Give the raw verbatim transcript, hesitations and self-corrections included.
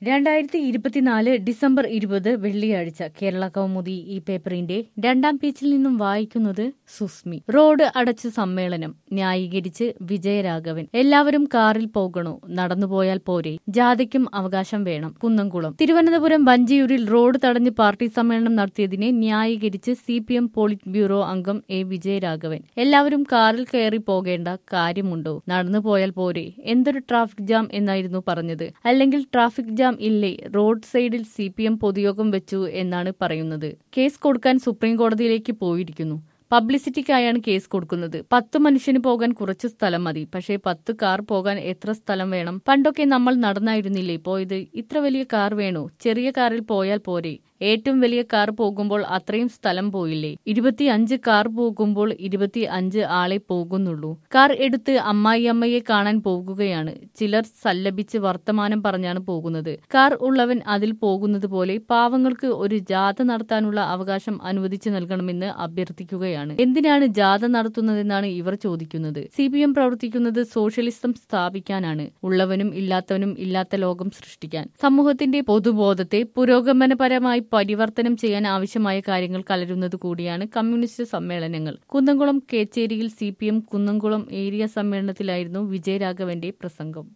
രണ്ടായിരത്തി ഇരുപത്തിനാല് ഡിസംബർ ഇരുപത് വെള്ളിയാഴ്ച കേരള കൗമുദി ഈ പേപ്പറിന്റെ രണ്ടാം പേജിൽ നിന്നും വായിക്കുന്നത് സുസ്മി. റോഡ് അടച്ചു സമ്മേളനം ന്യായീകരിച്ച് വിജയരാഘവൻ. എല്ലാവരും കാറിൽ പോകണോ, നടന്നുപോയാൽ പോരെ, ജാഥയ്ക്കും അവകാശം വേണം. കുന്നംകുളം. തിരുവനന്തപുരം വഞ്ചിയൂരിൽ റോഡ് തടഞ്ഞ് പാർട്ടി സമ്മേളനം നടത്തിയതിനെ ന്യായീകരിച്ച് C P M polit bureau അംഗം എ വിജയരാഘവൻ. എല്ലാവരും കാറിൽ കയറി പോകേണ്ട കാര്യമുണ്ടോ, നടന്നുപോയാൽ പോരെ, എന്തൊരു ട്രാഫിക് ജാം എന്നായിരുന്നു പറഞ്ഞത്. അല്ലെങ്കിൽ ട്രാഫിക് ജാം ഇല്ലേ, റോഡ് സൈഡിൽ സി പി എം പൊതുയോഗം വെച്ചു എന്നാണ് പറയുന്നത്. കേസ് കൊടുക്കാൻ സുപ്രീം കോടതിയിലേക്ക് പോയിരിക്കുന്നു. പബ്ലിസിറ്റിക്കായാണ് കേസ് കൊടുക്കുന്നത്. പത്ത് മനുഷ്യന് പോകാൻ കുറച്ചു സ്ഥലം മതി, പക്ഷേ പത്ത് കാർ പോകാൻ എത്ര സ്ഥലം വേണം? പണ്ടൊക്കെ നമ്മൾ നടന്നായിരുന്നില്ലേ പോയത്? ഇത്ര വലിയ കാർ വേണോ? ചെറിയ കാറിൽ പോയാൽ പോരെ? ഏറ്റവും വലിയ കാർ പോകുമ്പോൾ അത്രയും സ്ഥലം പോയില്ലേ? ഇരുപത്തി അഞ്ച് കാർ പോകുമ്പോൾ ഇരുപത്തി അഞ്ച് ആളെ പോകുന്നുള്ളൂ. കാർ എടുത്ത് അമ്മായിയമ്മയെ കാണാൻ പോകുകയാണ്. ചിലർ സല്ലപിച്ച് വർത്തമാനം പറഞ്ഞാണ് പോകുന്നത്. കാർ ഉള്ളവൻ അതിൽ പോകുന്നത് പോലെ പാവങ്ങൾക്ക് ഒരു ജാഥ നടത്താനുള്ള അവകാശം അനുവദിച്ചു നൽകണമെന്ന് അഭ്യർത്ഥിക്കുകയാണ്. എന്തിനാണ് ജാഥ നടത്തുന്നതെന്നാണ് ഇവർ ചോദിക്കുന്നത്. സി പി എം പ്രവർത്തിക്കുന്നത് സോഷ്യലിസം സ്ഥാപിക്കാനാണ്, ഉള്ളവനും ഇല്ലാത്തവനും ഇല്ലാത്ത ലോകം സൃഷ്ടിക്കാൻ. സമൂഹത്തിന്റെ പൊതുബോധത്തെ പുരോഗമനപരമായി പരിവർത്തനം ചെയ്യാൻ ആവശ്യമായ കാര്യങ്ങൾ കലരുന്നത് കൂടിയാണ് കമ്മ്യൂണിസ്റ്റ് സമ്മേളനങ്ങൾ. കുന്നംകുളം കേച്ചേരിയിൽ C P M Kunnamkulam area സമ്മേളനത്തിലായിരുന്നു വിജയരാഘവന്റെ പ്രസംഗം.